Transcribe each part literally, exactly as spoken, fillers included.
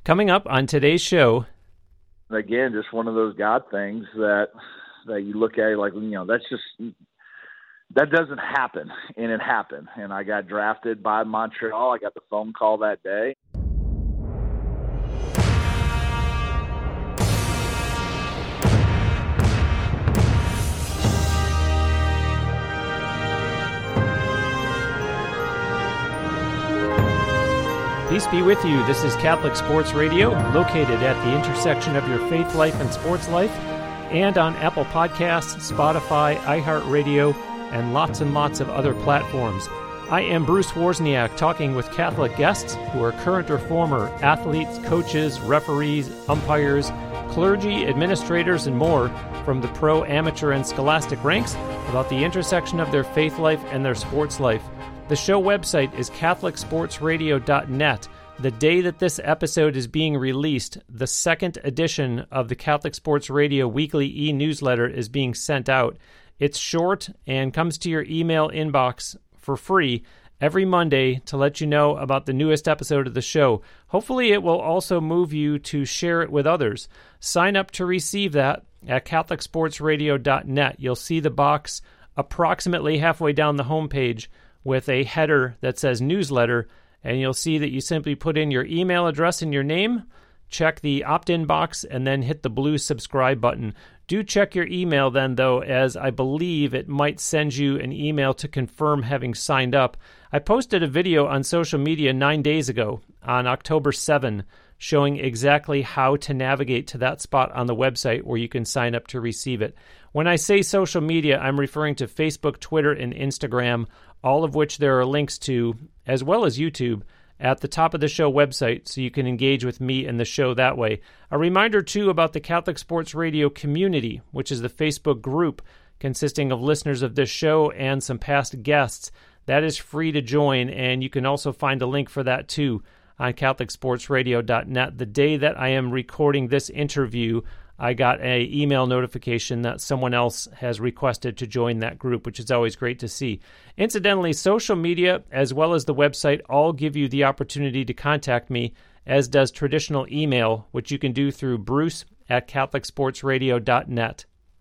Coming up on today's show. Again, just one of those God things that that you look at like, you know, that's just, that doesn't happen, and it happened. And I got drafted by Montreal. I got the phone call that day. Peace be with you. This is Catholic Sports Radio, located at the intersection of your faith life and sports life, and on Apple Podcasts, Spotify, iHeartRadio, and lots and lots of other platforms. I am Bruce Wozniak, talking with Catholic guests who are current or former athletes, coaches, referees, umpires, clergy, administrators, and more from the pro, amateur, and scholastic ranks about the intersection of their faith life and their sports life. The show website is catholic sports radio dot net. The day that this episode is being released, the second edition of the Catholic Sports Radio weekly e-newsletter is being sent out. It's short and comes to your email inbox for free every Monday to let you know about the newest episode of the show. Hopefully it will also move you to share it with others. Sign up to receive that at catholic sports radio dot net. You'll see the box approximately halfway down the homepage with a header that says newsletter, and you'll see that you simply put in your email address and your name, check the opt-in box, and then hit the blue subscribe button. Do check your email then, though, as I believe it might send you an email to confirm having signed up. I posted a video on social media nine days ago, on October seventh, showing exactly how to navigate to that spot on the website where you can sign up to receive it. When I say social media, I'm referring to Facebook, Twitter, and Instagram, all of which there are links to, as well as YouTube, at the top of the show website, so you can engage with me and the show that way. A reminder, too, about the Catholic Sports Radio community, which is the Facebook group consisting of listeners of this show and some past guests. That is free to join, and you can also find a link for that, too, on catholic sports radio dot net. The day that I am recording this interview, I got an email notification that someone else has requested to join that group, which is always great to see. Incidentally, social media as well as the website all give you the opportunity to contact me, as does traditional email, which you can do through bruce at catholic sports radio dot net.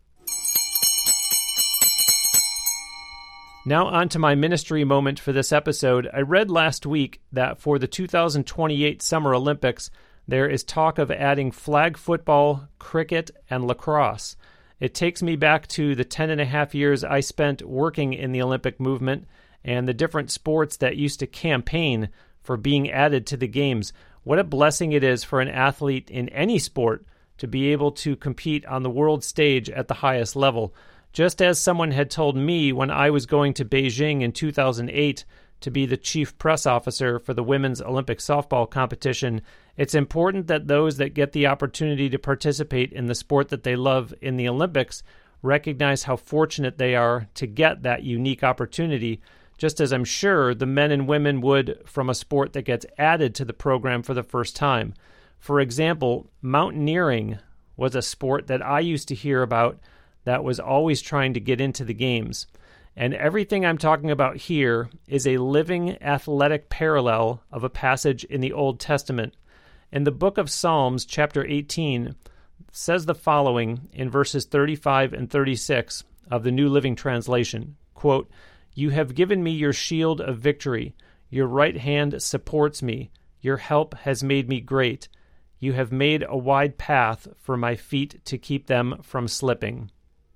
Now on to my ministry moment for this episode. I read last week that for the two thousand twenty-eight Summer Olympics, there is talk of adding flag football, cricket, and lacrosse. It takes me back to the ten and a half years I spent working in the Olympic movement and the different sports that used to campaign for being added to the games. What a blessing it is for an athlete in any sport to be able to compete on the world stage at the highest level. Just as someone had told me when I was going to Beijing in two thousand eight to be the chief press officer for the women's Olympic softball competition, it's important that those that get the opportunity to participate in the sport that they love in the Olympics recognize how fortunate they are to get that unique opportunity, just as I'm sure the men and women would from a sport that gets added to the program for the first time. For example, mountaineering was a sport that I used to hear about that was always trying to get into the games. And everything I'm talking about here is a living athletic parallel of a passage in the Old Testament. In the book of Psalms, chapter eighteen, says the following in verses thirty-five and thirty-six of the New Living Translation, quote, "You have given me your shield of victory. Your right hand supports me. Your help has made me great. You have made a wide path for my feet to keep them from slipping."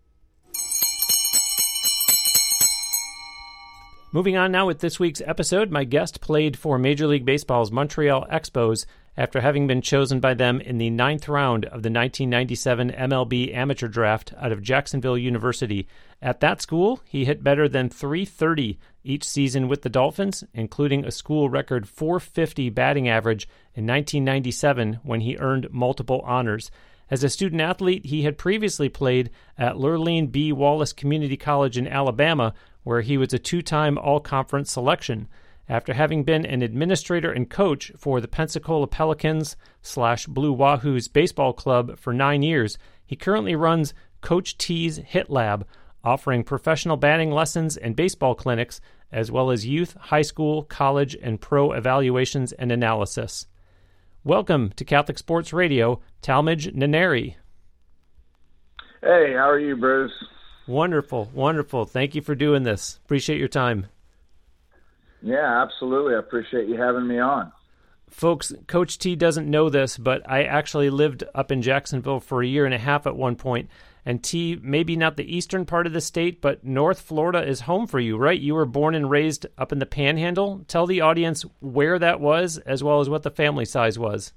Moving on now with this week's episode, my guest played for Major League Baseball's Montreal Expos after having been chosen by them in the ninth round of the nineteen ninety-seven M L B amateur draft out of Jacksonville University. At that school, he hit better than three thirty each season with the Dolphins, including a school record four fifty batting average in nineteen ninety-seven when he earned multiple honors. As a student athlete, he had previously played at Lurleen B. Wallace Community College in Alabama, where he was a two-time all-conference selection. After having been an administrator and coach for the Pensacola Pelicans slash Blue Wahoos baseball club for nine years, he currently runs Coach T's Hit Lab, offering professional batting lessons and baseball clinics, as well as youth, high school, college, and pro evaluations and analysis. welcome to Catholic Sports Radio, Talmage Neri. Hey, how are you, Bruce? Wonderful, wonderful. Thank you for doing this. Appreciate your time. Yeah, absolutely. I appreciate you having me on. Folks, Coach T doesn't know this, but I actually lived up in Jacksonville for a year and a half at one point. And T, maybe not the eastern part of the state, but North Florida is home for you, right? You were born and raised up in the Panhandle. Tell the audience where that was, as well as what the family size was.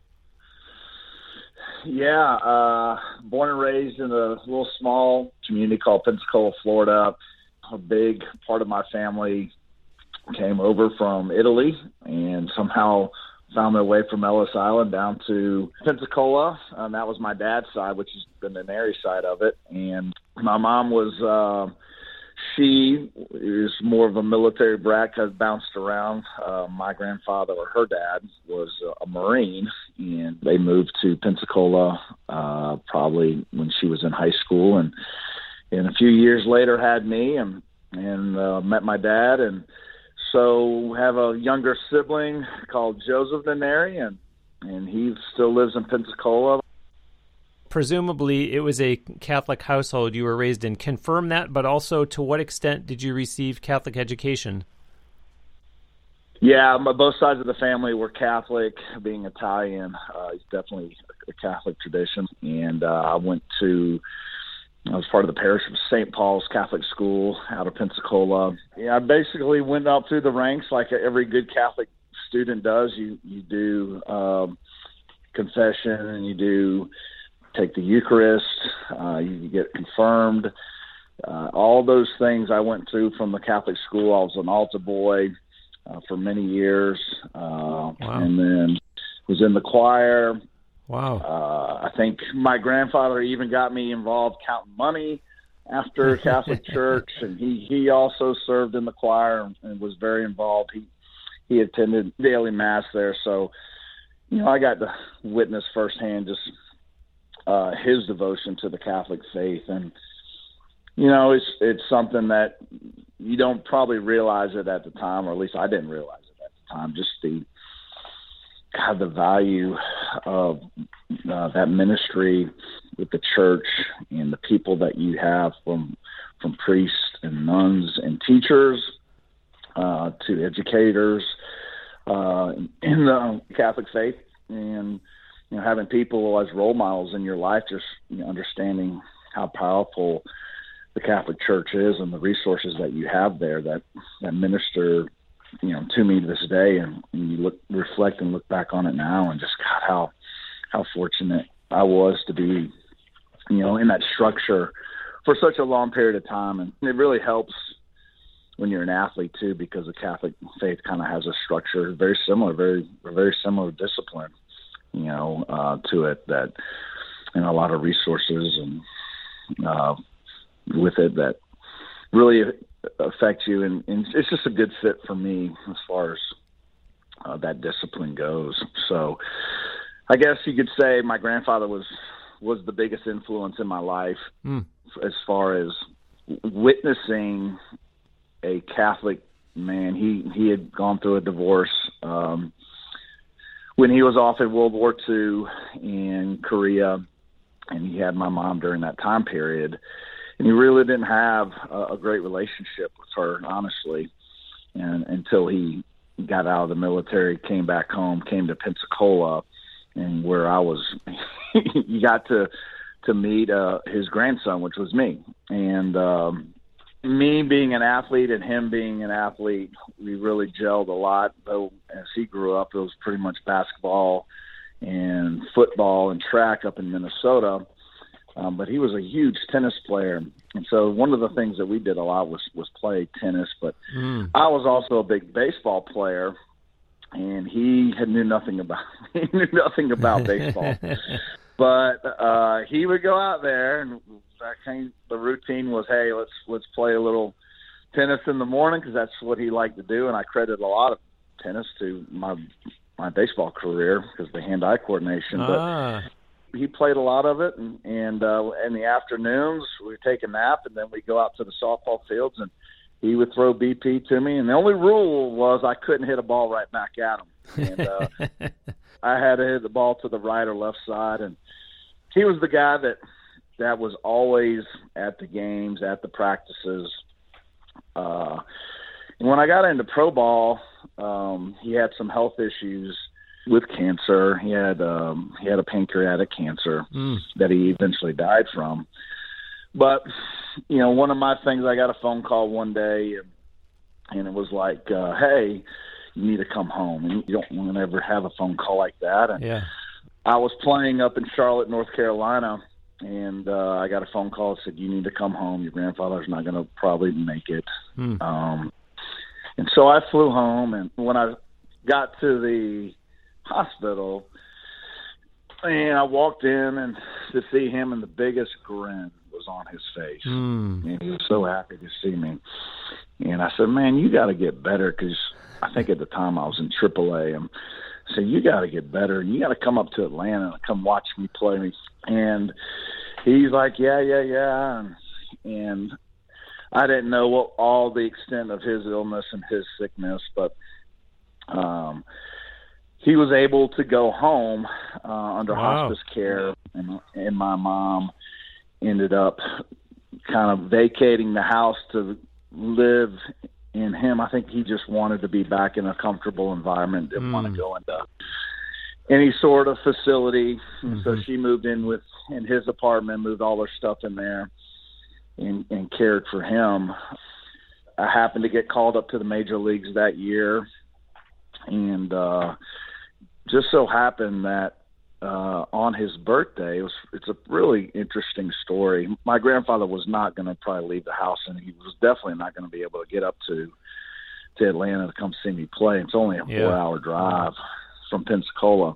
Yeah, uh, born and raised in a little small community called Pensacola, Florida. A big part of my family came over from Italy and somehow found their way from Ellis Island down to Pensacola. And that was my dad's side, which is the Neri side of it. And my mom was, uh, she is more of a military brat, has bounced around. Uh, my grandfather, or her dad, was a Marine, and they moved to Pensacola uh, probably when she was in high school. And, and a few years later had me and, and uh, met my dad. And so have a younger sibling called Joseph Neri, and, and he still lives in Pensacola. Presumably, it was a Catholic household you were raised in. Confirm that, but also to what extent did you receive Catholic education? Yeah, both sides of the family were Catholic. Being Italian, uh, it's definitely a Catholic tradition. And uh, I went to, I was part of the parish of Saint Paul's Catholic School out of Pensacola. Yeah, I basically went up through the ranks like every good Catholic student does. You you do um, confession, and you do take the Eucharist, uh, you get confirmed. Uh, all those things I went through from the Catholic school. I was an altar boy uh, for many years, uh, wow. and then was in the choir. Wow. Uh, I think my grandfather even got me involved counting money after Catholic church, and he, he also served in the choir and, and was very involved. He he attended daily mass there, so you know I got to witness firsthand just uh, his devotion to the Catholic faith, and you know it's it's something that you don't probably realize it at the time, or at least I didn't realize it at the time. Just the God, the value of uh, that ministry with the church and the people that you have from from priests and nuns and teachers uh, to educators uh, in the Catholic faith, and you know having people as role models in your life, just you know, understanding how powerful the Catholic Church is and the resources that you have there that that minister you know, to me to this day, and, and you look, reflect and look back on it now, and just God, how, how fortunate I was to be, you know, in that structure for such a long period of time. And it really helps when you're an athlete too, because the Catholic faith kind of has a structure very similar, very, very similar discipline, you know, uh, to it that, and a lot of resources and uh, with it that really affect you, and, and it's just a good fit for me as far as uh, that discipline goes. So I guess you could say my grandfather was was the biggest influence in my life mm. as far as witnessing a Catholic man. He he had gone through a divorce um, when he was off in World War Two in Korea, and he had my mom during that time period. And he really didn't have a, a great relationship with her, honestly, and until he got out of the military, came back home, came to Pensacola, and where I was, you got to to meet uh, his grandson, which was me. And um, me being an athlete and him being an athlete, we really gelled a lot. Though as he grew up, it was pretty much basketball and football and track up in Minnesota. Um, but he was a huge tennis player. And so one of the things that we did a lot was, was play tennis. But mm. I was also a big baseball player, and he had knew nothing about he knew nothing about baseball. But uh, he would go out there, and that kind of, the routine was, hey, let's let's play a little tennis in the morning, because that's what he liked to do. And I credit a lot of tennis to my my baseball career because of the hand-eye coordination. Ah. But he played a lot of it, and, and uh, in the afternoons we'd take a nap, and then we'd go out to the softball fields, and he would throw B P to me. And the only rule was I couldn't hit a ball right back at him. And uh, I had to hit the ball to the right or left side, and he was the guy that that was always at the games, at the practices. Uh, and when I got into pro ball, um, he had some health issues with cancer. He had um, he had a pancreatic cancer mm. that he eventually died from. But you know, one of my things, I got a phone call one day, and, and it was like, uh, "Hey, you need to come home." And you don't want to ever have a phone call like that. And yeah. I was playing up in Charlotte, North Carolina, and uh, I got a phone call that said, "You need to come home. Your grandfather's not going to probably make it." Mm. Um, and so I flew home, and when I got to the hospital, and I walked in and to see him, and the biggest grin was on his face. Mm. And he was so happy to see me. And I said, "Man, you got to get better," because I think at the time I was in triple A. And I said, "You got to get better, and you got to come up to Atlanta and come watch me play." And he's like, "Yeah, yeah, yeah." And, and I didn't know what all the extent of his illness and his sickness, but um, he was able to go home uh, under wow. hospice care, and, and my mom ended up kind of vacating the house to live in him. I think he just wanted to be back in a comfortable environment, didn't mm. want to go into any sort of facility. Mm-hmm. So she moved in with in his apartment, moved all her stuff in there, and, and cared for him. I happened to get called up to the major leagues that year, and uh, just so happened that uh, on his birthday, it was, it's a really interesting story. My grandfather was not going to probably leave the house, and he was definitely not going to be able to get up to to Atlanta to come see me play. It's only a yeah. four-hour drive from Pensacola.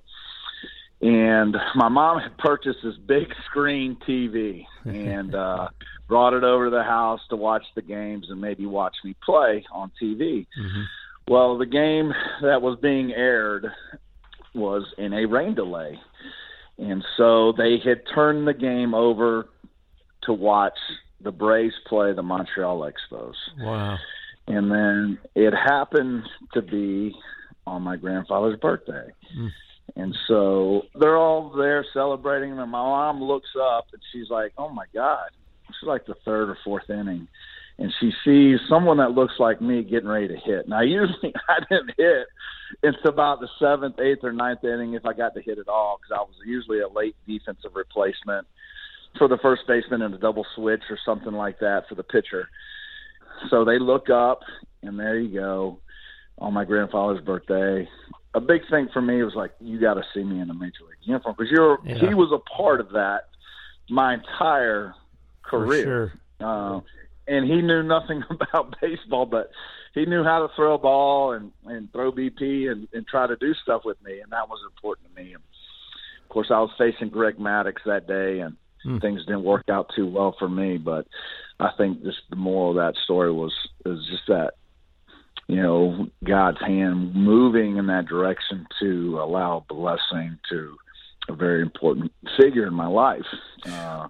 And my mom had purchased this big screen T V and uh, brought it over to the house to watch the games and maybe watch me play on T V. Mm-hmm. Well, the game that was being aired was in a rain delay. And so they had turned the game over to watch the Braves play the Montreal Expos. Wow. And then it happened to be on my grandfather's birthday. Mm. And so they're all there celebrating, and my mom looks up, and she's like, "Oh, my God." It's like the third or fourth inning. And she sees someone that looks like me getting ready to hit. Now, usually I didn't hit until about the seventh, eighth, or ninth inning if I got to hit at all, because I was usually a late defensive replacement for the first baseman in a double switch or something like that for the pitcher. So they look up, and there you go, on my grandfather's birthday. A big thing for me was like, you got to see me in a major league uniform, because you're yeah. he was a part of that my entire career. For sure. Uh, and he knew nothing about baseball, but he knew how to throw a ball and, and throw B P and, and try to do stuff with me, and that was important to me. And of course, I was facing Greg Maddux that day, and mm. things didn't work out too well for me. But I think just the moral of that story was is just that, you know, God's hand moving in that direction to allow a blessing to a very important figure in my life. Uh,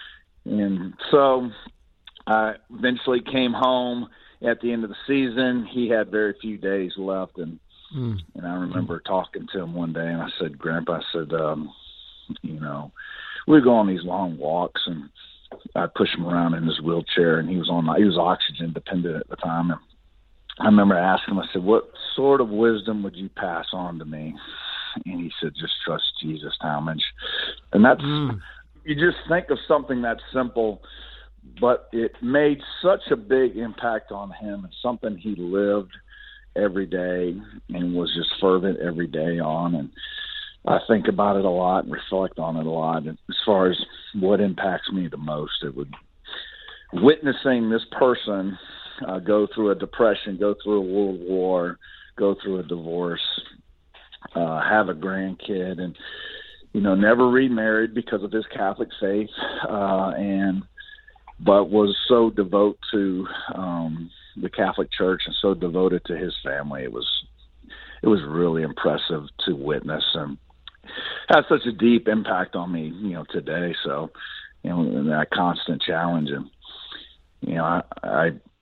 and so I eventually came home at the end of the season. He had very few days left, and mm. and I remember talking to him one day, and I said, "Grandpa," I said, um, you know, we go on these long walks, and I'd push him around in his wheelchair, and he was on he was oxygen dependent at the time. And I remember asking him, I said, "What sort of wisdom would you pass on to me?" And he said, "Just trust Jesus, Talmadge." And that's, mm. you just think of something that's simple, but it made such a big impact on him. It's something he lived every day and was just fervent every day on. And I think about it a lot and reflect on it a lot. And as far as what impacts me the most, it would witnessing this person uh, go through a depression, go through a world war, go through a divorce, uh, have a grandkid, and, you know, never remarried because of his Catholic faith, uh, and but was so devoted to um, the Catholic Church and so devoted to his family. It was it was really impressive to witness, and had such a deep impact on me, you know, today. So, you know, and that constant challenge, and you know, I, I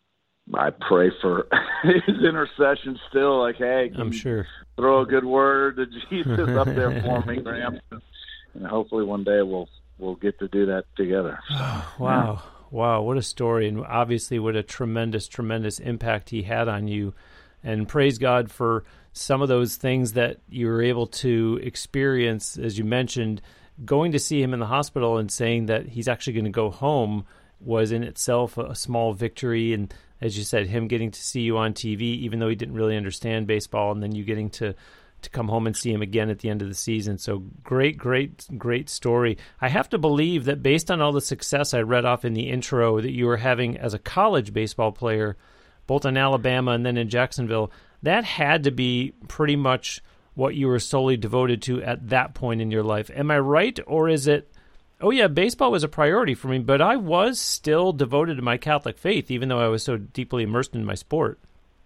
I pray for his intercession still, like, hey, I'm sure. throw a good word to Jesus up there for me, Graham. And hopefully one day we'll we'll get to do that together. So, wow. Yeah. Wow, what a story, and obviously what a tremendous, tremendous impact he had on you. And praise God for some of those things that you were able to experience, as you mentioned. Going to see him in the hospital and saying that he's actually going to go home was in itself a small victory. And as you said, him getting to see you on T V, even though he didn't really understand baseball, and then you getting to, to come home and see him again at the end of the season. So great, great, great story. I have to believe that based on all the success I read off in the intro that you were having as a college baseball player, both in Alabama and then in Jacksonville, that had to be pretty much what you were solely devoted to at that point in your life. Am I right? Or is it, oh yeah, baseball was a priority for me, but I was still devoted to my Catholic faith, even though I was so deeply immersed in my sport?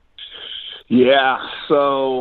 Yeah, so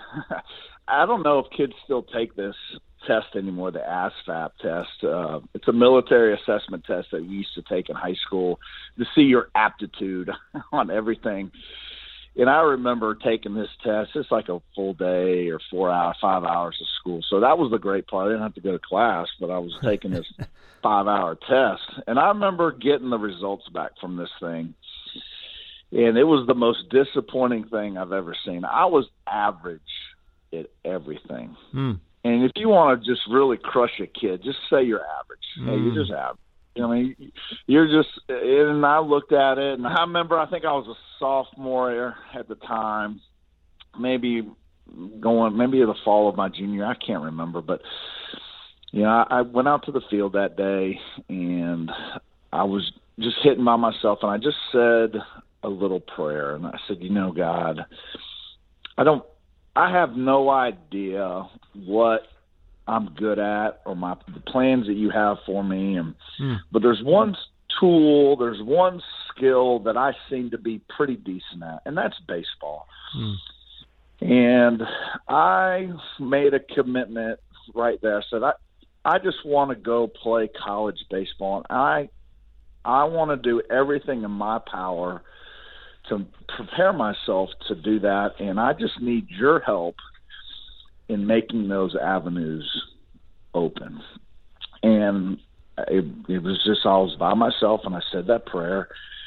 I don't know if kids still take this test anymore, the A S V A P test. Uh, it's a military assessment test that we used to take in high school to see your aptitude on everything. And I remember taking this test. It's like a full day or four hours, five hours of school. So that was the great part. I didn't have to go to class, but I was taking this five-hour test. And I remember getting the results back from this thing. And it was the most disappointing thing I've ever seen. I was average at everything. Mm. And if you want to just really crush a kid, just say you're average. Mm. Hey, you're just average. I mean, you're just, and I looked at it, and I remember, I think I was a sophomore at the time, maybe going, maybe the fall of my junior year, I can't remember, but, you know, I, I went out to the field that day, and I was just hitting by myself, and I just said a little prayer, and I said, you know, God, I don't, I have no idea what I'm good at or my the plans that you have for me, and mm. but there's one tool, there's one skill that I seem to be pretty decent at, and that's baseball. Mm. And I made a commitment right there. I said, I I just want to go play college baseball, and I I want to do everything in my power to prepare myself to do that, and I just need your help in making those avenues open. And it, it was just, I was by myself, and I said that prayer,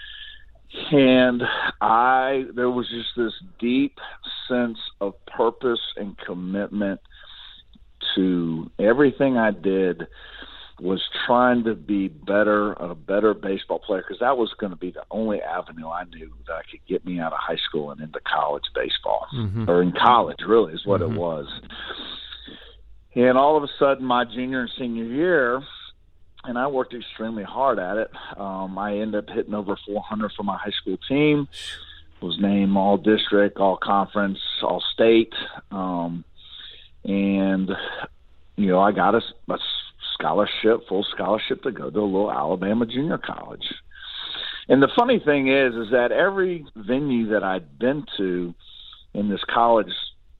and I, there was just this deep sense of purpose and commitment to everything I did was trying to be better, a better baseball player, because that was going to be the only avenue I knew that could get me out of high school and into college baseball, mm-hmm. or in college, really, is what mm-hmm. it was. And all of a sudden, my junior and senior year, and I worked extremely hard at it, um, I ended up hitting over four hundred for my high school team, was named all-district, all-conference, all-state, um, and, you know, I got a, a scholarship, full scholarship to go to a little Alabama junior college. And the funny thing is, is that every venue that I'd been to in this college,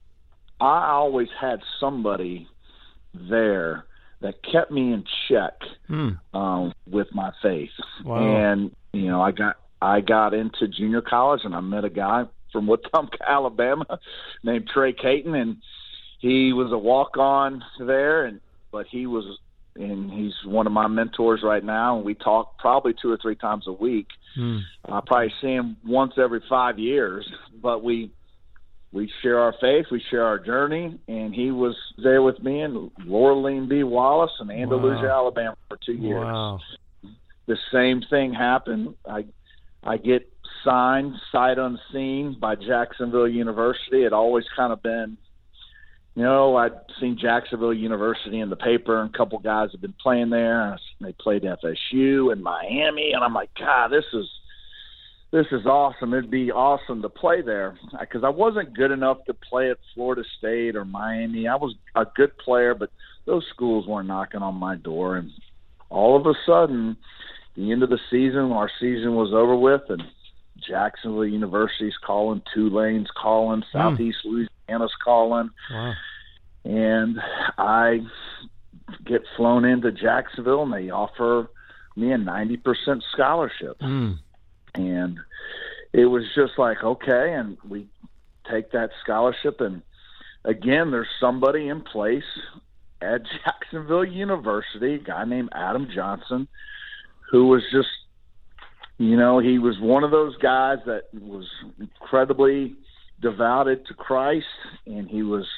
I always had somebody there that kept me in check mm. um, with my faith. Wow. And, you know, I got, I got into junior college, and I met a guy from Wetumpka, Alabama named Trey Caton, and he was a walk-on there, and, but he was, and he's one of my mentors right now, and we talk probably two or three times a week. Mm. I probably see him once every five years, but we we share our faith, we share our journey, and he was there with me in Laureline B. Wallace in Andalusia, wow. Alabama for two years. Wow. The same thing happened. I I get signed, sight unseen, by Jacksonville University. It always kind of been, you know, I'd seen Jacksonville University in the paper, and a couple guys have been playing there. They played F S U and Miami, and I'm like, God, this is this is awesome. It'd be awesome to play there, because I wasn't good enough to play at Florida State or Miami. I was a good player, but those schools weren't knocking on my door. And all of a sudden, the end of the season, our season was over with, and Jacksonville University's calling, Tulane's calling, Southeast mm. Louisiana's calling. Wow. And I get flown into Jacksonville, and they offer me a ninety percent scholarship. Mm. And it was just like, okay, and we take that scholarship, and again, there's somebody in place at Jacksonville University, a guy named Adam Johnson, who was just, you know, he was one of those guys that was incredibly devoted to Christ, and he was,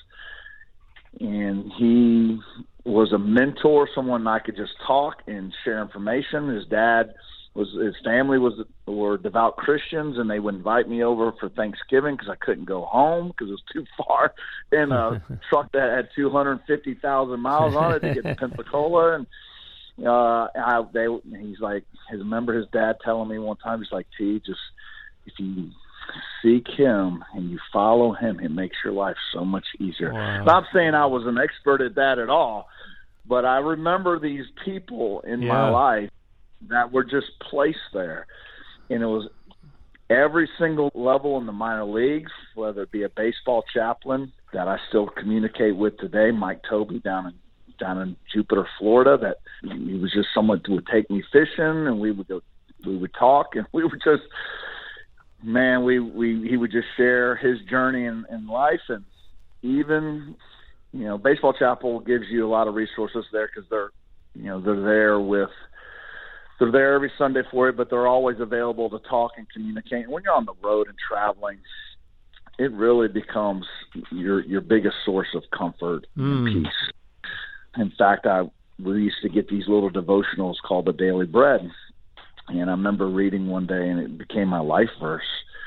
and he was a mentor, someone I could just talk and share information. His dad was, his family was were devout Christians, and they would invite me over for Thanksgiving because I couldn't go home because it was too far in a truck that had two hundred fifty thousand miles on it to get to Pensacola. And uh, I, they, he's like, I remember his dad telling me one time, he's like, T, just if you seek him and you follow him, it makes your life so much easier. Wow. Not saying I was an expert at that at all, but I remember these people in yeah. my life that were just placed there. And it was every single level in the minor leagues, whether it be a baseball chaplain that I still communicate with today, Mike Toby down in down in Jupiter, Florida, that he was just someone who would take me fishing, and we would go, we would talk, and we would just, man, we, we he would just share his journey in, in life. And even, you know, Baseball Chapel gives you a lot of resources there because they're, you know, they're there with, they're there every Sunday for you, but they're always available to talk and communicate. And when you're on the road and traveling, it really becomes your your biggest source of comfort mm. and peace. In fact, I we used to get these little devotionals called the Daily Bread, and I remember reading one day, and it became my life verse.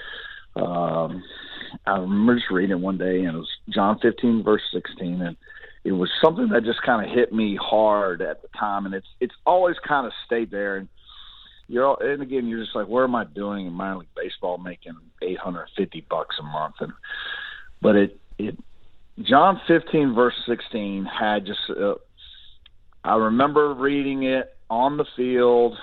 Um, I remember just reading it one day, and it was John fifteen, verse sixteen, and it was something that just kind of hit me hard at the time, and it's it's always kind of stayed there. And you're all, and again, you're just like, what am I doing in minor league baseball, making eight hundred fifty bucks a month? And but it it John fifteen, verse sixteen had just, uh, I remember reading it on the field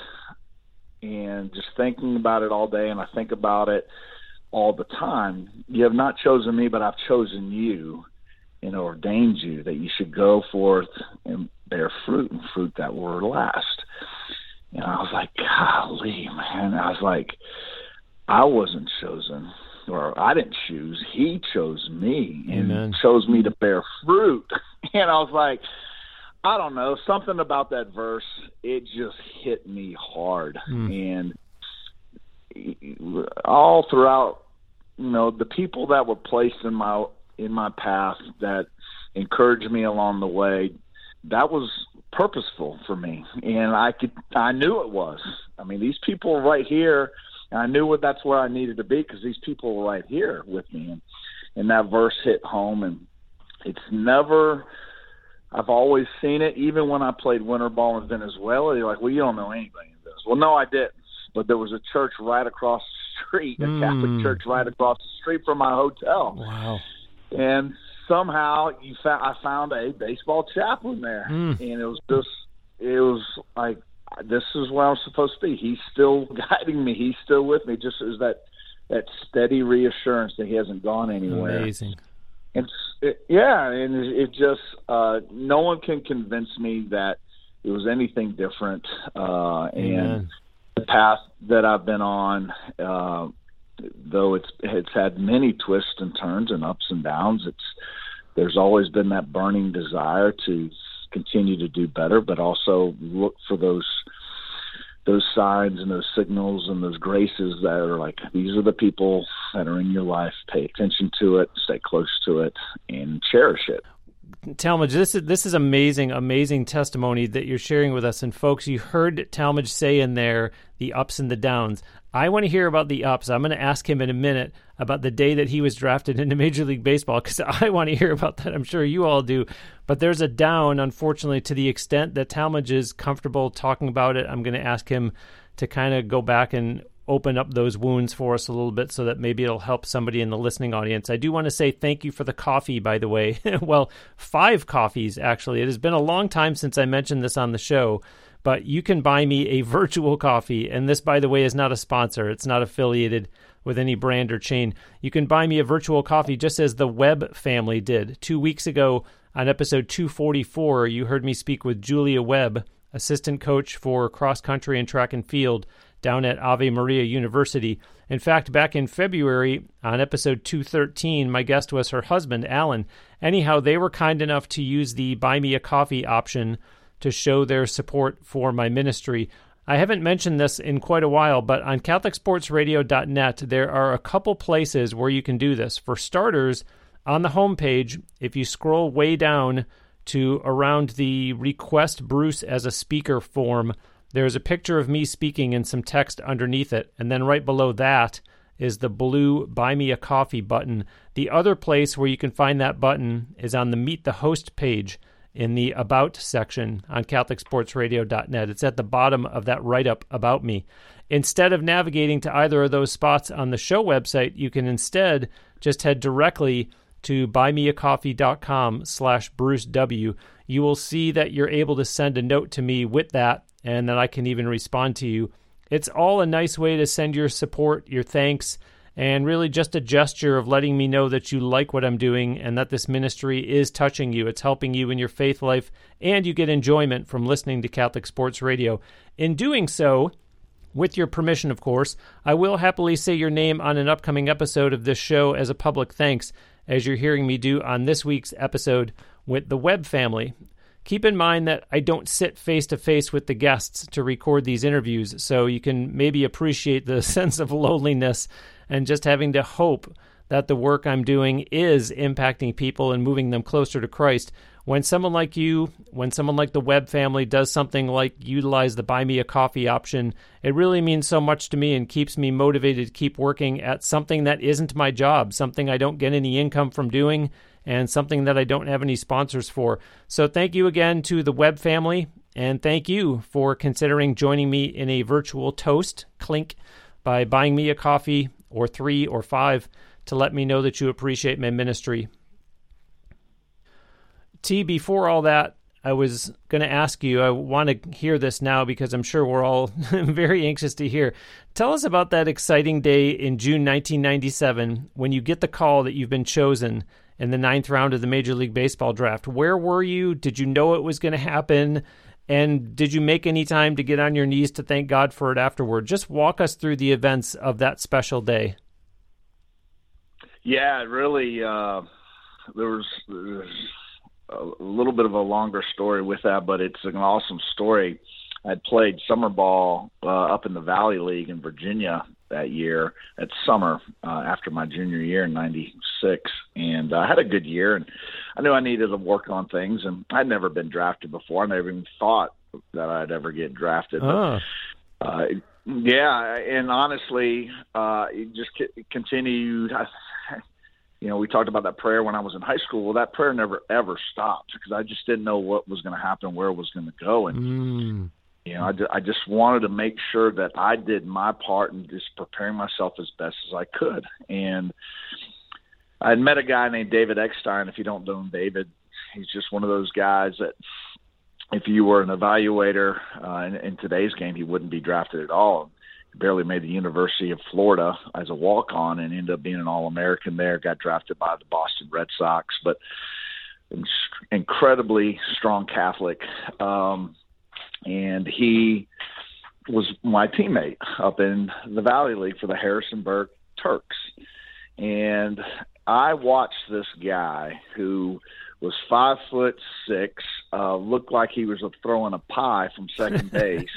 and just thinking about it all day, and I think about it all the time. You have not chosen me, but I've chosen you and ordained you that you should go forth and bear fruit, and fruit that will last. And I was like, golly, man. I was like, I wasn't chosen, or I didn't choose. He chose me and Amen. chose me to bear fruit. And I was like, I don't know, something about that verse, it just hit me hard. Mm. And all throughout, you know, the people that were placed in my in my path that encouraged me along the way, that was purposeful for me. And I could, I knew it was. I mean, these people were right here, and I knew what that's where I needed to be because these people were right here with me. And, and that verse hit home, and it's never, I've always seen it, even when I played winter ball in Venezuela. You're like, well, you don't know anything in this. Well, no, I didn't. But there was a church right across the street, a mm. Catholic church right across the street from my hotel. Wow. And somehow you found, I found a baseball chaplain there. Mm. And it was just, it was like, this is where I'm supposed to be. He's still guiding me. He's still with me. Just as that, that steady reassurance that he hasn't gone anywhere. Amazing. And it, yeah, and it, it just, uh, no one can convince me that it was anything different. Uh, and the path that I've been on, uh, though it's it's had many twists and turns and ups and downs, it's there's always been that burning desire to continue to do better, but also look for those those signs and those signals and those graces that are like, these are the people that are in your life. Pay attention to it, stay close to it, and cherish it. Talmadge, this is this is amazing, amazing testimony that you're sharing with us. And folks, you heard Talmadge say in there the ups and the downs. I want to hear about the ups. I'm going to ask him in a minute about the day that he was drafted into Major League Baseball, because I want to hear about that. I'm sure you all do. But there's a down, unfortunately, to the extent that Talmadge is comfortable talking about it. I'm going to ask him to kind of go back and open up those wounds for us a little bit so that maybe it'll help somebody in the listening audience. I do want to say thank you for the coffee, by the way. Well, five coffees, actually. It has been a long time since I mentioned this on the show, but you can buy me a virtual coffee. And this, by the way, is not a sponsor. It's not affiliated with any brand or chain. You can buy me a virtual coffee just as the Webb family did. Two weeks ago on episode two forty-four, you heard me speak with Julia Webb, assistant coach for cross country and track and field down at Ave Maria University. In fact, back in February on episode two thirteen, my guest was her husband, Alan. Anyhow, they were kind enough to use the Buy Me a Coffee option to show their support for my ministry. I haven't mentioned this in quite a while, but on Catholic Sports Radio dot net, there are a couple places where you can do this. For starters, on the homepage, if you scroll way down to around the Request Bruce as a Speaker form, there's a picture of me speaking and some text underneath it, and then right below that is the blue Buy Me a Coffee button. The other place where you can find that button is on the Meet the Host page in the About section on Catholic Sports Radio dot net. It's at the bottom of that write-up about me. Instead of navigating to either of those spots on the show website, you can instead just head directly to buymeacoffee.com slash Bruce W. You will see that you're able to send a note to me with that, and then I can even respond to you. It's all a nice way to send your support, your thanks, and really just a gesture of letting me know that you like what I'm doing and that this ministry is touching you. It's helping you in your faith life, and you get enjoyment from listening to Catholic Sports Radio. In doing so, with your permission, of course, I will happily say your name on an upcoming episode of this show as a public thanks, as you're hearing me do on this week's episode with the Webb family. Keep in mind that I don't sit face-to-face with the guests to record these interviews, so you can maybe appreciate the sense of loneliness and just having to hope that the work I'm doing is impacting people and moving them closer to Christ. When someone like you, when someone like the Webb family does something like utilize the Buy Me a Coffee option, it really means so much to me and keeps me motivated to keep working at something that isn't my job, something I don't get any income from doing, and something that I don't have any sponsors for. So thank you again to the Webb family, and thank you for considering joining me in a virtual toast, clink, by buying me a coffee or three or five to let me know that you appreciate my ministry. T, before all that, I was going to ask you, I want to hear this now because I'm sure we're all very anxious to hear. Tell us about that exciting day in June nineteen ninety-seven when you get the call that you've been chosen in the ninth round of the Major League Baseball draft. Where were you? Did you know it was going to happen? And did you make any time to get on your knees to thank God for it afterward? Just walk us through the events of that special day. Yeah, really, uh, there was... There was a little bit of a longer story with that, but it's an awesome story. I'd played summer ball uh, up in the Valley League in Virginia that year at summer uh, after my junior year in ninety-six, and I had a good year, and I knew I needed to work on things, and I'd never been drafted before. I never even thought that I'd ever get drafted. Oh. But, uh, yeah, and honestly, uh, it just c- continued. I, You know, we talked about that prayer when I was in high school. Well, that prayer never, ever stopped because I just didn't know what was going to happen, where it was going to go. And, mm. you know, I, d- I just wanted to make sure that I did my part in just preparing myself as best as I could. And I had met a guy named David Eckstein. If you don't know David, he's just one of those guys that if you were an evaluator uh, in, in today's game, he wouldn't be drafted at all. Barely made the University of Florida as a walk-on and ended up being an All-American there, got drafted by the Boston Red Sox, but incredibly strong Catholic. Um, and he was my teammate up in the Valley League for the Harrisonburg Turks. And I watched this guy who was five foot six, uh, looked like he was throwing a pie from second base,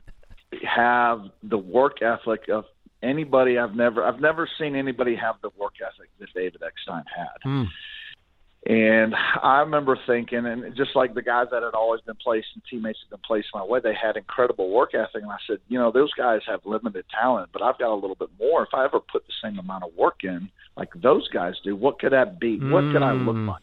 have the work ethic of anybody I've never I've never seen anybody have the work ethic that David Eckstein had. Mm. And I remember thinking, and just like the guys that had always been placed and teammates had been placed my way, they had incredible work ethic. And I said, you know, those guys have limited talent, but I've got a little bit more. If I ever put the same amount of work in like those guys do, what could that be? Mm. What could I look like?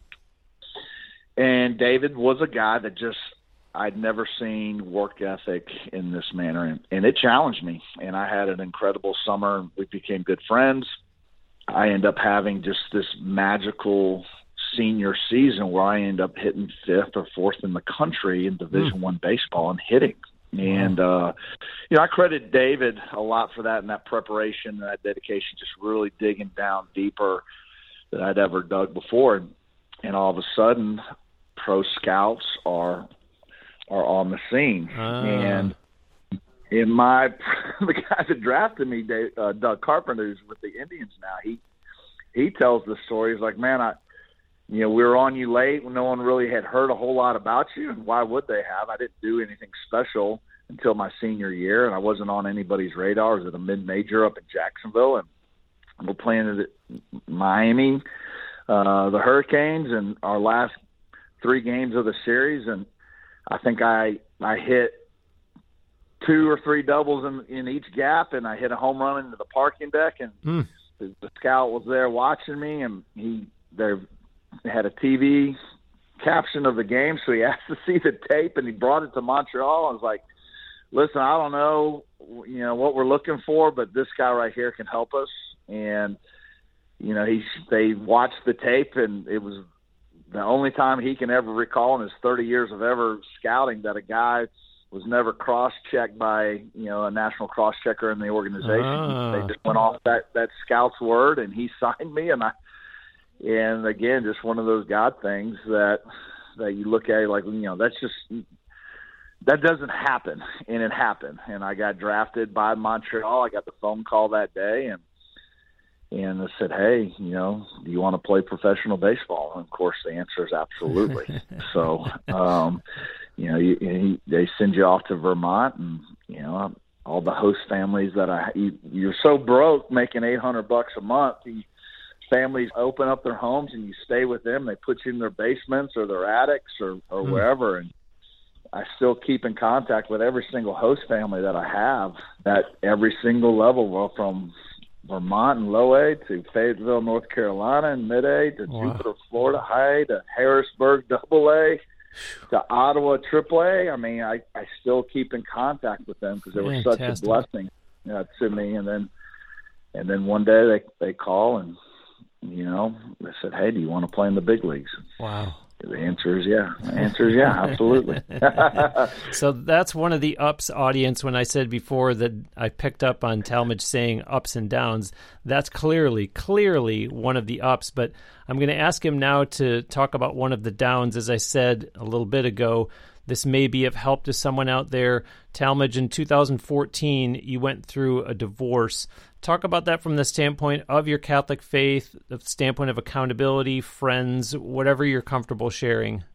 And David was a guy that just I'd never seen work ethic in this manner, and, and it challenged me. And I had an incredible summer. We became good friends. I ended up having just this magical senior season where I ended up hitting fifth or fourth in the country in Division mm. One baseball and hitting. And, uh, you know, I credit David a lot for that and that preparation and that dedication, just really digging down deeper than I'd ever dug before. And, and all of a sudden, pro scouts are – are on the scene. Ah. And, in my the guy that drafted me, Dave, uh, Doug Carpenter, who's with the Indians now, he he tells the story. He's like, man, I, you know, we were on you late when no one really had heard a whole lot about you, and why would they have? I didn't do anything special until my senior year, and I wasn't on anybody's radar. I was at a mid-major up in Jacksonville, and we're playing at Miami, uh, the Hurricanes, and our last three games of the series, and I think I I hit two or three doubles in, in each gap, and I hit a home run into the parking deck, and mm. the, the scout was there watching me, and he they had a T V caption of the game, so he asked to see the tape, and he brought it to Montreal. I was like, listen, I don't know, you know, what we're looking for, but this guy right here can help us. And, you know, he they watched the tape, and it was the only time he can ever recall in his thirty years of ever scouting that a guy was never cross-checked by, you know, a national cross-checker in the organization. Ah. They just went off that, that scout's word, and he signed me. And I, and again, just one of those God things that, that you look at it like, you know, that's just, that doesn't happen. And it happened. And I got drafted by Montreal. I got the phone call that day, and, and I said, hey, you know, do you want to play professional baseball? And of course the answer is absolutely. so, um, you know, you, you, they send you off to Vermont, and, you know, all the host families that I, you, you're so broke making eight hundred bucks a month. You, families open up their homes and you stay with them. They put you in their basements or their attics or, or mm. wherever. And I still keep in contact with every single host family that I have at every single level, well, from Vermont and low A to Fayetteville, North Carolina, and mid A to wow. Jupiter, Florida, high to Harrisburg, double A. To Ottawa, triple A. I mean, I, I still keep in contact with them because they were Fantastic. such a blessing, you know, to me. And then, and then one day they they call and, you know, they said, "Hey, do you want to play in the big leagues?" Wow. The answer is yeah. The answer is yeah, absolutely. So that's one of the ups, audience. When I said before that I picked up on Talmadge saying ups and downs, that's clearly, clearly one of the ups. But I'm going to ask him now to talk about one of the downs. As I said a little bit ago, this may be of help to someone out there. Talmadge, in two thousand fourteen, you went through a divorce. Talk about that from the standpoint of your Catholic faith, the standpoint of accountability, friends, whatever you're comfortable sharing.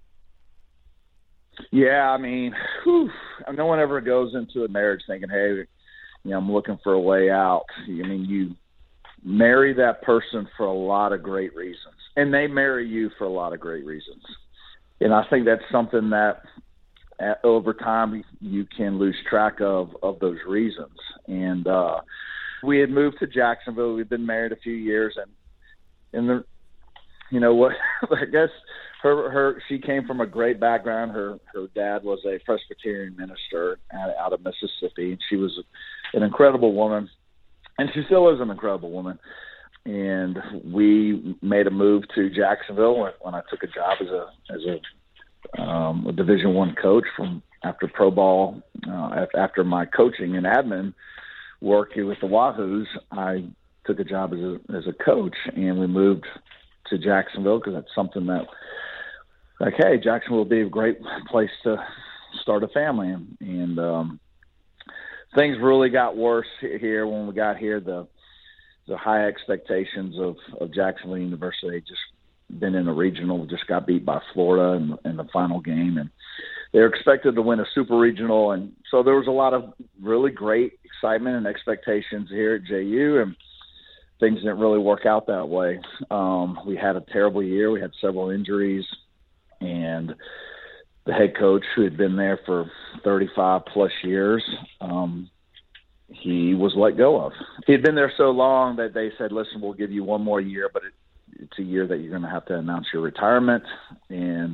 Yeah, I mean, whew, no one ever goes into a marriage thinking, hey, you know, I'm looking for a way out. I mean, you marry that person for a lot of great reasons, and they marry you for a lot of great reasons. And I think that's something that at, over time you can lose track of, of those reasons. And, uh, we had moved to Jacksonville. We'd been married a few years, and and the, you know what? I guess her her she came from a great background. Her her dad was a Presbyterian minister out, out of Mississippi, and she was an incredible woman, and she still is an incredible woman. And we made a move to Jacksonville when, when I took a job as a as a, um, a Division One coach from after pro ball, uh, after my coaching and admin work here with the Wahoos. I took a job as a as a coach, and we moved to Jacksonville because that's something that, like, hey, Jacksonville will be a great place to start a family. And, and um, things really got worse here when we got here. The the high expectations of, of Jacksonville University, just been in a regional, just got beat by Florida in, in the final game, and they're expected to win a super regional. And so there was a lot of really great excitement and expectations here at J U, and things didn't really work out that way. Um, we had a terrible year. We had several injuries, and the head coach, who had been there for thirty-five plus years, um, he was let go of. He had been there so long that they said, listen, we'll give you one more year, but it, it's a year that you're going to have to announce your retirement. And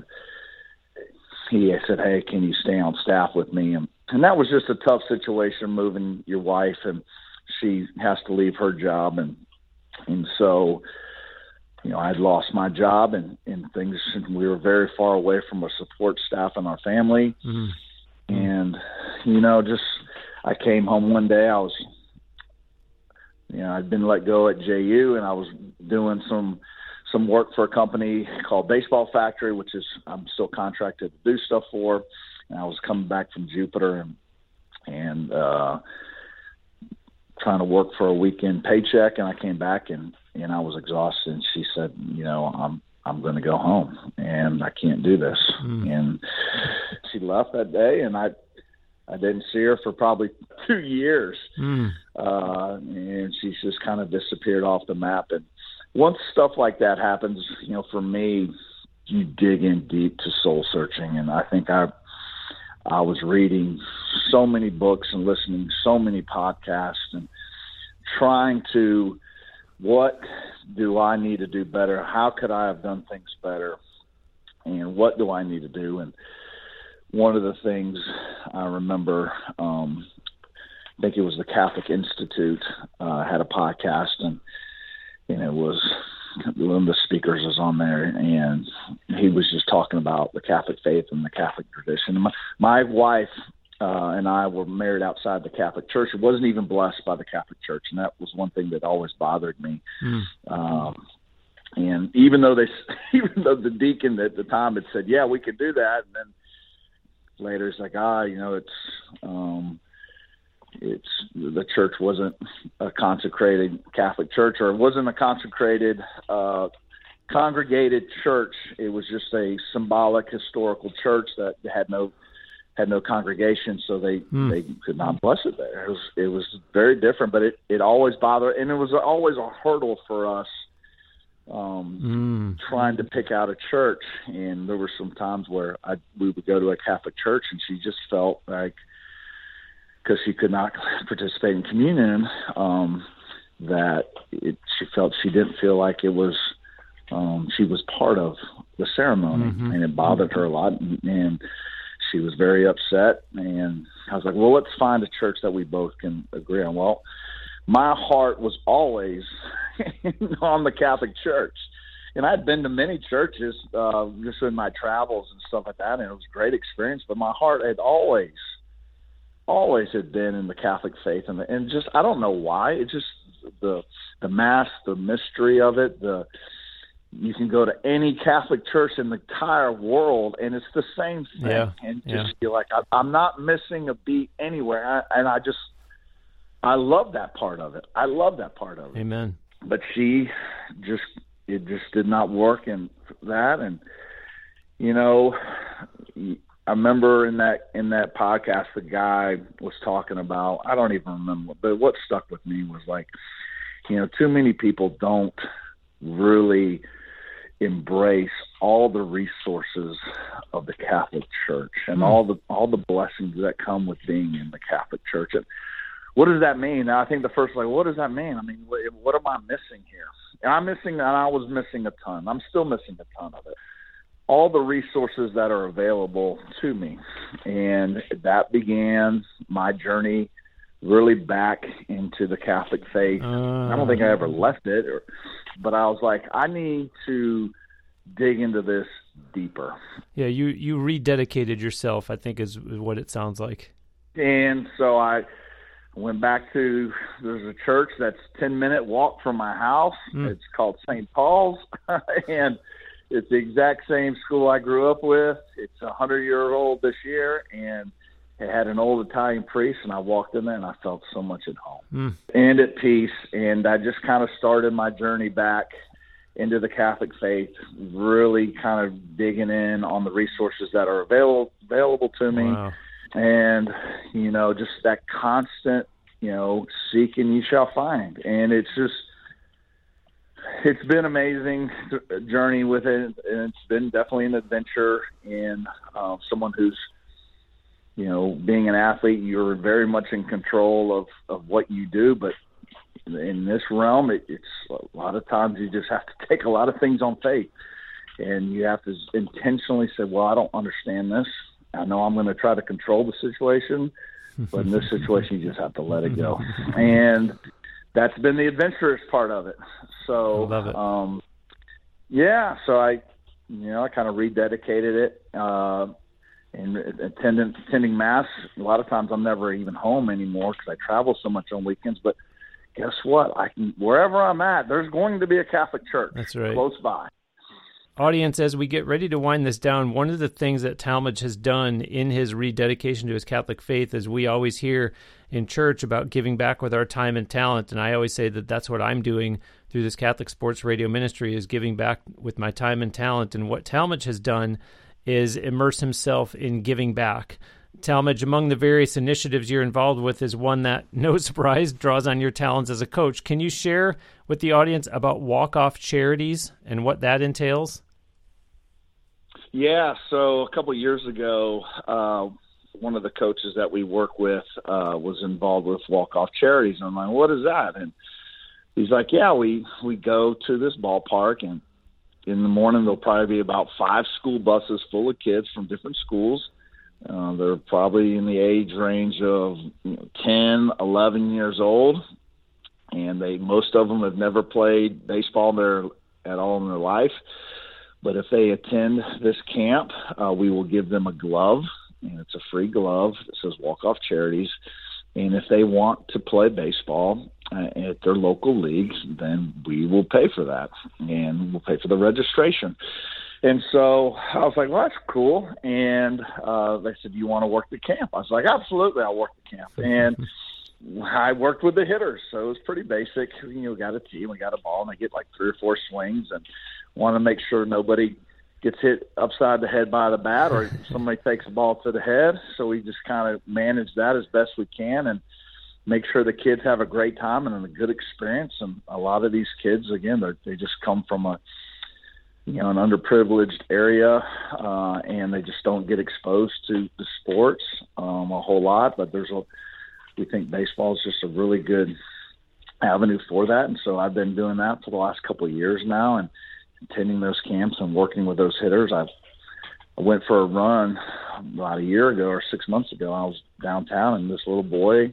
he said, hey, can you stay on staff with me? And, and that was just a tough situation, moving your wife, and she has to leave her job. And, and so, you know, I'd lost my job, and, and things, we were very far away from our support staff and our family. Mm-hmm. And, you know, just, I came home one day, I was, you know, I'd been let go at J U, and I was doing some, some work for a company called Baseball Factory, which is I'm still contracted to do stuff for. And I was coming back from Jupiter, and and uh, trying to work for a weekend paycheck. And I came back and, and I was exhausted. And she said, you know, I'm, I'm going to go home and I can't do this. Mm. And she left that day, and I, I didn't see her for probably two years. Mm. Uh, and she's just kind of disappeared off the map. And once stuff like that happens, you know, for me, you dig in deep to soul searching. And I think I, I was reading so many books and listening to so many podcasts and trying to, what do I need to do better? How could I have done things better? And what do I need to do? And one of the things I remember, um, I think it was the Catholic Institute, uh, had a podcast, and, and it was one of the speakers was on there, and he was just talking about the Catholic faith and the Catholic tradition. My, my wife uh, and I were married outside the Catholic Church. It wasn't even blessed by the Catholic Church, and that was one thing that always bothered me. Mm. Um, and even though they, even though the deacon at the time had said, "Yeah, we could do that," and then later it's like, ah, you know, it's um, it's the church wasn't a consecrated Catholic church, or it wasn't a consecrated uh, congregated church. It was just a symbolic historical church that had no had no congregation, so they mm. they could not bless it there. It was it was very different, but it it always bothered, and it was always a hurdle for us um, mm. trying to pick out a church. And there were some times where I we would go to a Catholic church, and she just felt like, because she could not participate in communion, um, that it, she felt she didn't feel like it was um, she was part of the ceremony, mm-hmm. and it bothered her a lot, and, and she was very upset. And I was like, well, let's find a church that we both can agree on. Well, my heart was always on the Catholic Church, and I'd been to many churches uh, just in my travels and stuff like that, and it was a great experience, but my heart had always always had been in the Catholic faith, and, the, and just, I don't know why, it just, the, the mass, the mystery of it, the, you can go to any Catholic church in the entire world, and it's the same thing. Yeah, and just yeah. feel like I, I'm not missing a beat anywhere. I, and I just, I love that part of it. I love that part of it. Amen. But she just, it just did not work in that. And, you know, I remember in that in that podcast, the guy was talking about, I don't even remember, but what stuck with me was like, you know, too many people don't really embrace all the resources of the Catholic Church and mm. all the all the blessings that come with being in the Catholic Church. And what does that mean? I think the first, like, what does that mean? I mean, what, what am I missing here? And I'm missing, and I was missing a ton. I'm still missing a ton of it. All the resources that are available to me. And that began my journey really back into the Catholic faith. Uh, I don't think I ever left it, or, but I was like, I need to dig into this deeper. Yeah, you, you rededicated yourself, I think is what it sounds like. And so I went back to, there's a church that's ten minute walk from my house. Mm. It's called Saint Paul's. And it's the exact same school I grew up with. It's a hundred year old this year, and it had an old Italian priest, and I walked in there and I felt so much at home mm. and at peace. And I just kind of started my journey back into the Catholic faith, really kind of digging in on the resources that are available, available to me. Wow. And, you know, just that constant, you know, seek and you shall find. And it's just, it's been amazing journey with it. And it's been definitely an adventure. And uh, someone who's, you know, being an athlete, you're very much in control of, of what you do. But in this realm, it, it's a lot of times you just have to take a lot of things on faith. And you have to intentionally say, well, I don't understand this. I know I'm going to try to control the situation, but in this situation, you just have to let it go. And that's been the adventurous part of it. So, I love it. Um, yeah, so I, you know, I kind of rededicated it. Uh, and attending, attending mass, a lot of times I'm never even home anymore because I travel so much on weekends. But guess what? I can, wherever I'm at, there's going to be a Catholic church That's right. close by. Audience, as we get ready to wind this down, one of the things that Talmadge has done in his rededication to his Catholic faith is we always hear in church about giving back with our time and talent, and I always say that that's what I'm doing through this Catholic Sports Radio ministry, is giving back with my time and talent. And what Talmadge has done is immerse himself in giving back. Talmadge, among the various initiatives you're involved with, is one that, no surprise, draws on your talents as a coach. Can you share with the audience about Walk-Off Charities and what that entails? Yeah, so a couple of years ago, uh, one of the coaches that we work with uh, was involved with Walk-Off Charities. And I'm like, what is that? And he's like, yeah, we, we go to this ballpark, and in the morning there'll probably be about five school buses full of kids from different schools. Uh, they're probably in the age range of you know, ten, eleven years old, and they most of them have never played baseball there at all in their life. But if they attend this camp, uh, we will give them a glove, and it's a free glove that says Walk-Off Charities. And if they want to play baseball uh, at their local leagues, then we will pay for that, and we'll pay for the registration. And so I was like, well, that's cool. And uh, they said, do you want to work the camp? I was like, absolutely, I'll work the camp. And I worked with the hitters, so it was pretty basic. You know, we got a team, we got a ball, and they get like three or four swings, and want to make sure nobody gets hit upside the head by the bat or somebody takes the ball to the head. So we just kind of manage that as best we can and make sure the kids have a great time and a good experience. And a lot of these kids, again, they just come from a, you know, an underprivileged area, uh, and they just don't get exposed to the sports um, a whole lot. But there's a, we think baseball is just a really good avenue for that. And so I've been doing that for the last couple of years now, and attending those camps and working with those hitters. I've, I went for a run about a year ago or six months ago. I was downtown, and this little boy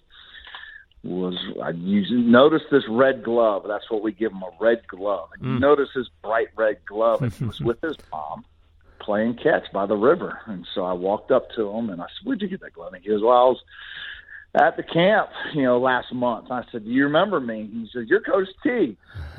was, I used, noticed this red glove. That's what we give him, a red glove. And mm. you notice his bright red glove, and he was with his mom playing catch by the river. And so I walked up to him, and I said, where'd you get that glove? And he goes, well, I was at the camp, you know, last month. I said, do you remember me? He said, you're Coach T.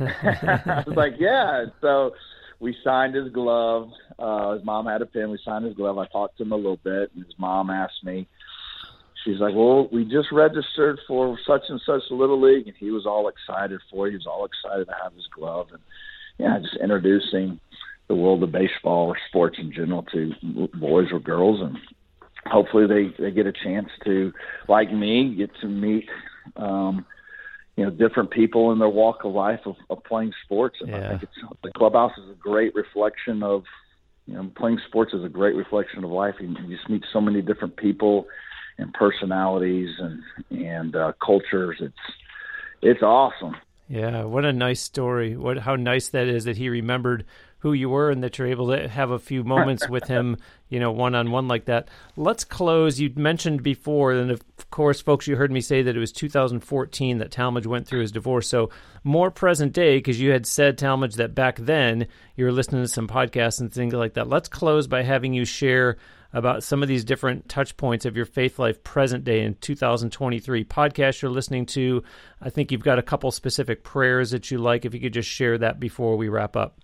I was like, yeah. So we signed his glove. Uh, his mom had a pen. We signed his glove. I talked to him a little bit, and his mom asked me, she's like, well, we just registered for such and such a little league, and he was all excited for it. He was all excited to have his glove. And, yeah, just introducing the world of baseball or sports in general to boys or girls, and hopefully they, they get a chance to, like me, get to meet, um, you know, different people in their walk of life of, of playing sports. And yeah. I think it's, the clubhouse is a great reflection of, you know, playing sports is a great reflection of life. You, you just meet so many different people and personalities and, and uh, cultures. It's, it's awesome. Yeah. What a nice story. What, how nice that is that he remembered who you were and that you're able to have a few moments with him, you know, one-on-one like that. Let's close. You mentioned before, and of course, folks, you heard me say that it was two thousand fourteen that Talmadge went through his divorce. So more present day, because you had said, Talmadge, that back then you were listening to some podcasts and things like that. Let's close by having you share about some of these different touch points of your faith life present day in two thousand twenty-three. Podcasts you're listening to, I think you've got a couple specific prayers that you like. If you could just share that before we wrap up.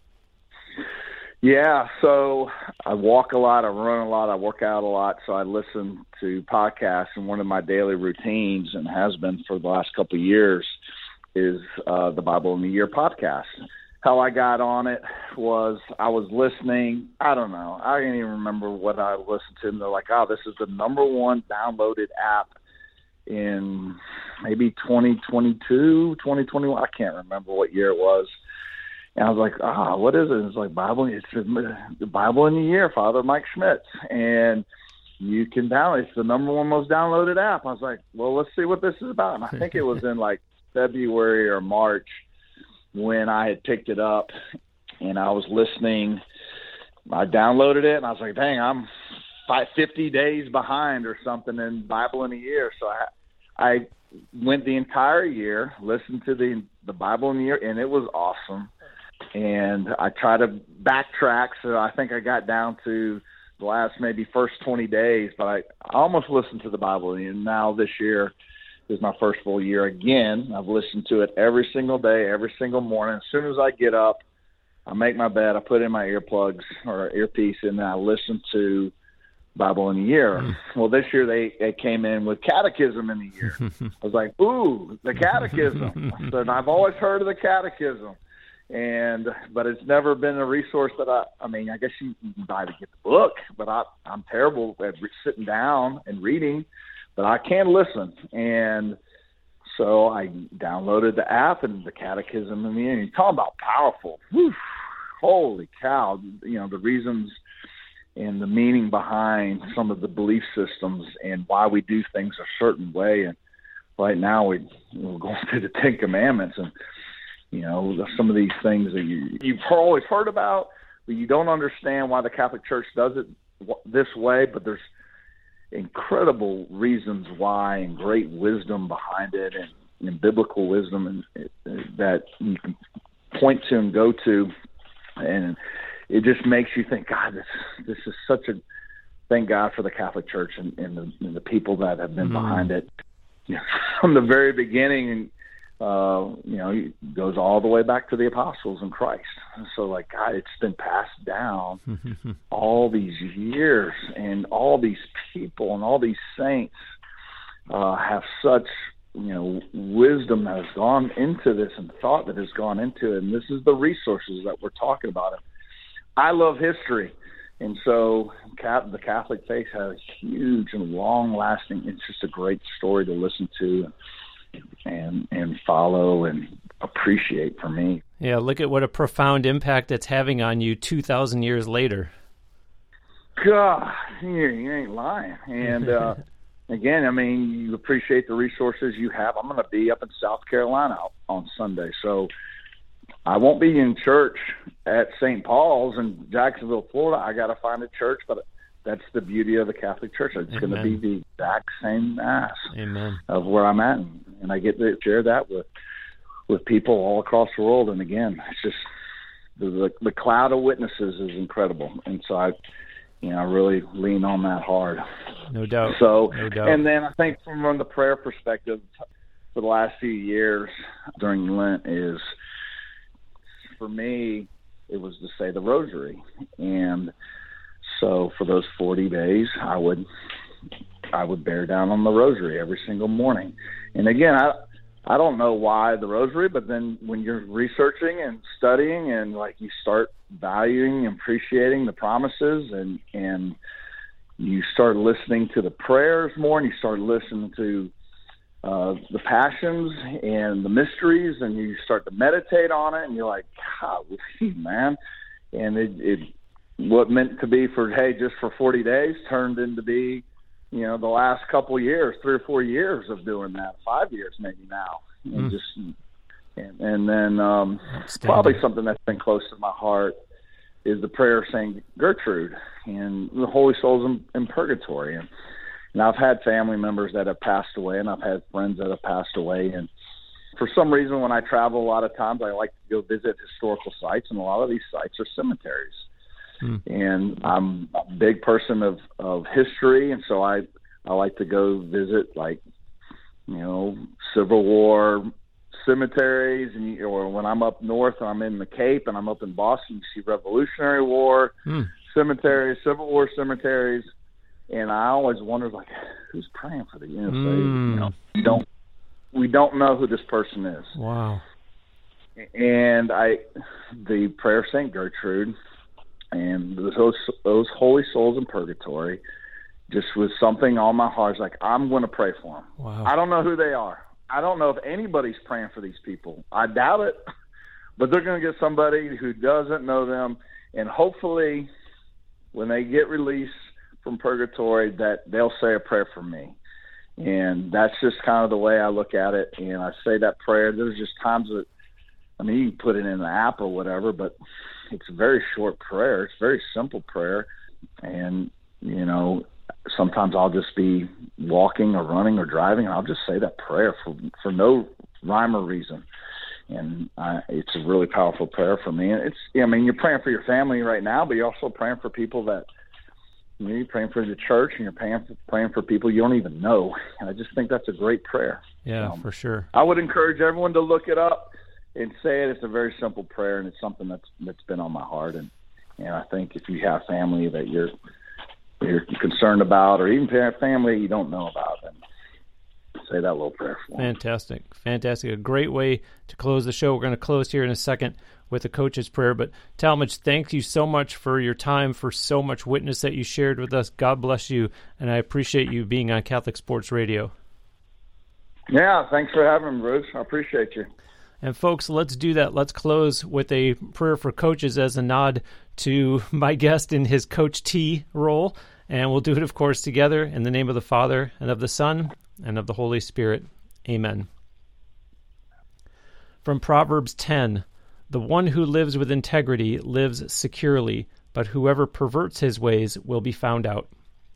Yeah, so I walk a lot, I run a lot, I work out a lot, so I listen to podcasts, and one of my daily routines, and has been for the last couple of years, is uh, the Bible in the Year podcast. How I got on it was I was listening, I don't know, I can't even remember what I listened to, and they're like, oh, this is the number one downloaded app in maybe twenty twenty-two, twenty twenty-one, I can't remember what year it was. And I was like, ah, oh, what is it? It's like Bible. It's the Bible in the Year, Father Mike Schmitz. And you can download it. It's the number one most downloaded app. I was like, well, let's see what this is about. And I think it was in like February or March when I had picked it up, and I was listening. I downloaded it, and I was like, dang, I'm five, fifty days behind or something in Bible in a Year. So I, I went the entire year, listened to the, the Bible in the Year, and it was awesome. And I try to backtrack, so I think I got down to the last maybe first twenty days, but I, I almost listened to the Bible. And now this year is my first full year again. I've listened to it every single day, every single morning. As soon as I get up, I make my bed, I put in my earplugs or earpiece, and then I listen to Bible in a Year. Mm. Well, this year they, they came in with Catechism in a Year. I was like, ooh, the Catechism. So, and I've always heard of the Catechism. And but it's never been a resource that I I mean I guess you can buy to get the book, but I I'm terrible at sitting down and reading, but I can listen. And so I downloaded the app and the Catechism in the end. You're talking about powerful. Whew, holy cow! You know the reasons and the meaning behind some of the belief systems and why we do things a certain way. And right now we we're going through the Ten Commandments and. You know, some of these things that you, you've always heard about, but you don't understand why the Catholic Church does it this way, but there's incredible reasons why and great wisdom behind it and, and biblical wisdom and, and that you can point to and go to. And it just makes you think, God, this, this is such a, thank God for the Catholic Church and, and, the, and the people that have been mm. behind it. You know, from the very beginning, and Uh, you know, it goes all the way back to the apostles and Christ. So, like, God, it's been passed down all these years, and all these people and all these saints uh, have such, you know, wisdom that has gone into this and thought that has gone into it. And this is the resources that we're talking about. And I love history. And so the Catholic faith has huge and long-lasting, it's just a great story to listen to. And and follow and appreciate for me. Yeah, look at what a profound impact it's having on you two thousand years later. God, you, you ain't lying. And uh, again, I mean, you appreciate the resources you have. I'm going to be up in South Carolina on Sunday, so I won't be in church at Saint Paul's in Jacksonville, Florida. I got to find a church, but that's the beauty of the Catholic Church. It's going to be the exact same mass Amen. Of where I'm at, and I get to share that with with people all across the world. And again, it's just the, the the cloud of witnesses is incredible, and so I, you know, I really lean on that hard. No doubt. So, no doubt. And then I think from the prayer perspective, for the last few years during Lent is, for me, it was to say the Rosary. And so for those forty days, I would I would bear down on the Rosary every single morning. And again, I I don't know why the Rosary, but then when you're researching and studying and like you start valuing and appreciating the promises and and you start listening to the prayers more and you start listening to uh, the passions and the mysteries and you start to meditate on it and you're like, God, man. And it, it what meant to be for, hey, just for forty days turned into be, you know, the last couple of years, three or four years of doing that, five years maybe now. And mm. just, and, and then um, probably something that's been close to my heart is the prayer of Saint Gertrude and the Holy Souls in, in Purgatory. And, and I've had family members that have passed away, and I've had friends that have passed away. And for some reason, when I travel a lot of times, I like to go visit historical sites, and a lot of these sites are cemeteries. Hmm. And I'm a big person of, of history, and so I I like to go visit, like, you know, Civil War cemeteries, and you, or when I'm up north and I'm in the Cape and I'm up in Boston, you see Revolutionary War hmm. cemeteries, Civil War cemeteries, and I always wonder, like, who's praying for the you know, hmm. so, you know, we don't we don't know who this person is. Wow. And I the prayer of Saint Gertrude and those those holy souls in purgatory just was something on my heart. It's like, I'm going to pray for them. Wow. I don't know who they are. I don't know if anybody's praying for these people. I doubt it, but they're going to get somebody who doesn't know them, and hopefully when they get released from purgatory that they'll say a prayer for me. And that's just kind of the way I look at it. And I say that prayer. There's just times that, I mean, you can put it in the app or whatever, but it's a very short prayer. It's a very simple prayer. And, you know, sometimes I'll just be walking or running or driving, and I'll just say that prayer for for no rhyme or reason. And I, it's a really powerful prayer for me. And it's, I mean, you're praying for your family right now, but you're also praying for people that, you know, you're praying for the church, and you're praying for, praying for people you don't even know. And I just think that's a great prayer. Yeah, um, for sure. I would encourage everyone to look it up. and say it. It's a very simple prayer, and it's something that's that's been on my heart. And and I think if you have family that you're you're concerned about, or even family you don't know about, then say that little prayer for them. Fantastic. Fantastic. A great way to close the show. We're going to close here in a second with the coach's prayer. But Talmadge, thank you so much for your time, for so much witness that you shared with us. God bless you, and I appreciate you being on Catholic Sports Radio. Yeah, thanks for having me, Bruce. I appreciate you. And folks, let's do that. Let's close with a prayer for coaches as a nod to my guest in his Coach T role. And we'll do it, of course, together in the name of the Father, and of the Son, and of the Holy Spirit. Amen. From Proverbs ten, the one who lives with integrity lives securely, but whoever perverts his ways will be found out.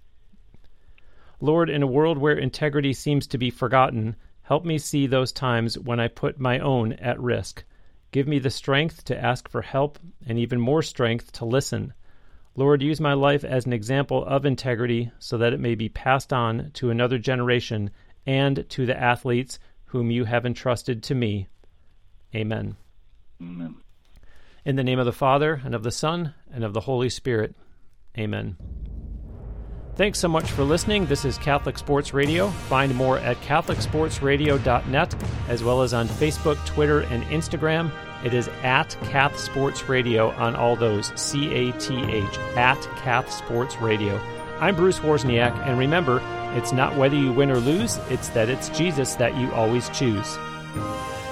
Lord, in a world where integrity seems to be forgotten, help me see those times when I put my own at risk. Give me the strength to ask for help, and even more strength to listen. Lord, use my life as an example of integrity so that it may be passed on to another generation and to the athletes whom you have entrusted to me. Amen. Amen. In the name of the Father, and of the Son, and of the Holy Spirit. Amen. Thanks so much for listening. This is Catholic Sports Radio. Find more at catholic sports radio dot net, as well as on Facebook, Twitter, and Instagram. It is at Cath Sports Radio on all those, C A T H, at Cath Sports Radio. I'm Bruce Wozniak, and remember, it's not whether you win or lose, it's that it's Jesus that you always choose.